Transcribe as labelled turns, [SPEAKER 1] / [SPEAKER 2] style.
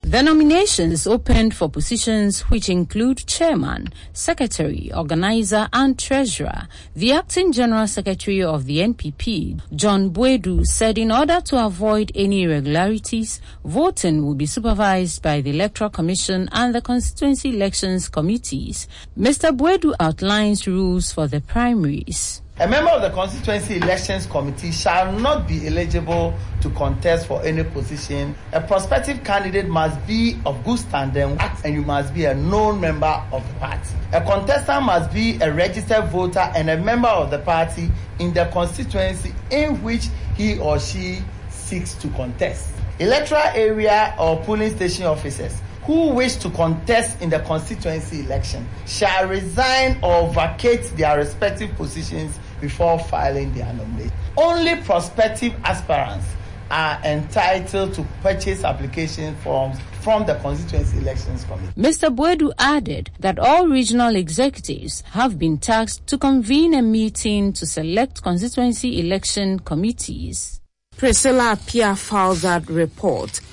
[SPEAKER 1] The nominations opened for positions which include chairman, secretary, organizer, and treasurer. The acting general secretary of the NPP, John Boadu, said in order to avoid any irregularities, voting will be supervised by the Electoral Commission and the Constituency Elections Committees. Mr. Boadu outlines rules for the primaries.
[SPEAKER 2] A member of the Constituency Elections Committee shall not be eligible to contest for any position. A prospective candidate must be of good standing and you must be a known member of the party. A contestant must be a registered voter and a member of the party in the constituency in which he or she seeks to contest. Electoral area or polling station officers who wish to contest in the constituency election shall resign or vacate their respective positions before filing their nomination. Only prospective aspirants are entitled to purchase application forms from the Constituency Elections Committee.
[SPEAKER 1] Mr. Boadu added that all regional executives have been tasked to convene a meeting to select constituency election committees.
[SPEAKER 3] Priscilla Appiah filed that report.